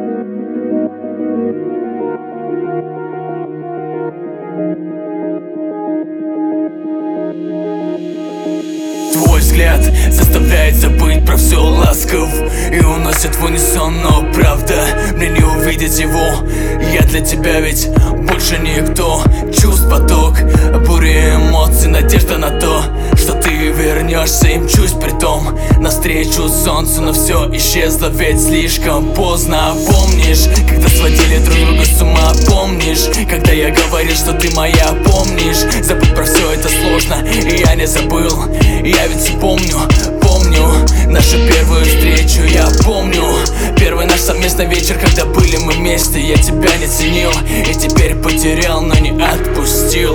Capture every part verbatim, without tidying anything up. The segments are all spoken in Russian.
Твой взгляд заставляет забыть про все ласков и уносит в унисон, но правда, мне не увидеть его. Я для тебя ведь больше никто. Чувств поток, буря эмоций, надежда на то, что ты вернешься, и мчусь притом навстречу солнцу, но все исчезло, ведь слишком поздно. Помнишь, когда сводили друг друга с ума? Помнишь, когда я говорил, что ты моя? Помнишь, забыть про все это сложно, и я не забыл. Я ведь все помню, помню нашу первую встречу. Я помню первый наш совместный вечер, когда были мы вместе. Я тебя не ценил и теперь потерял, но не отпустил.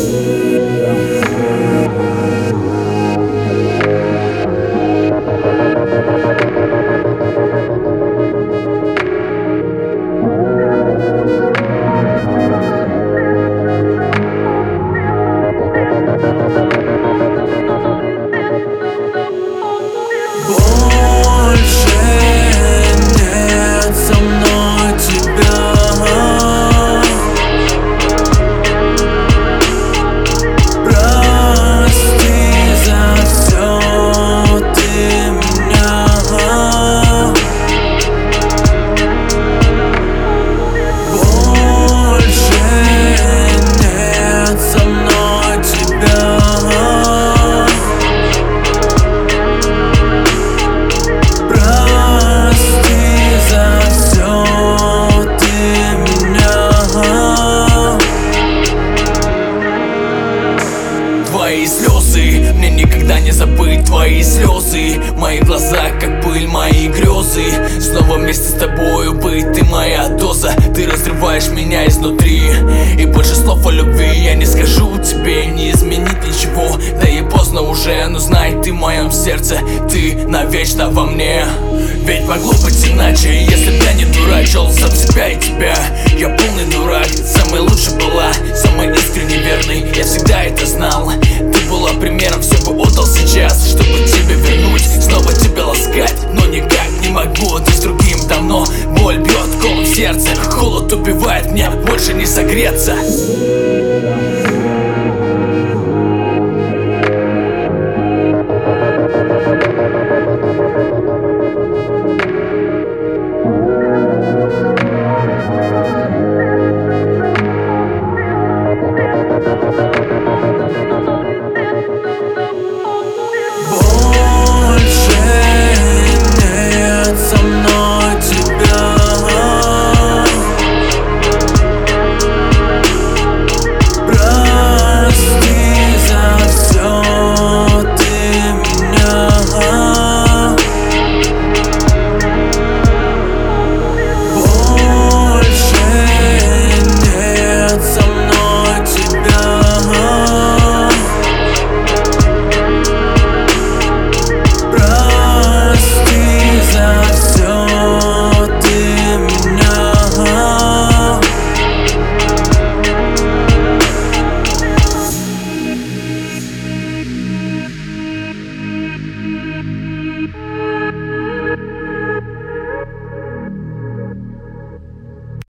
Твои слезы, мне никогда не забыть твои слезы. Мои глаза, как пыль, мои грезы. Снова вместе с тобою быть, ты моя доза. Ты разрываешь меня изнутри, и больше слов о любви я не скажу тебе. Не изменить ничего, да и поздно уже. Но знай, ты в моем сердце, ты навечно во мне. Ведь могло быть иначе, если б я не дурачил сам себя и тебя. Я полный дурак, самый лучший была, самый искренне верный, я всегда это знал. Ты была примером, все бы отдал сейчас, чтобы тебя вернуть, снова тебя ласкать. Но никак не могу, ты с другим давно. Боль бьет колом в сердце, холод убивает, мне больше не согреться.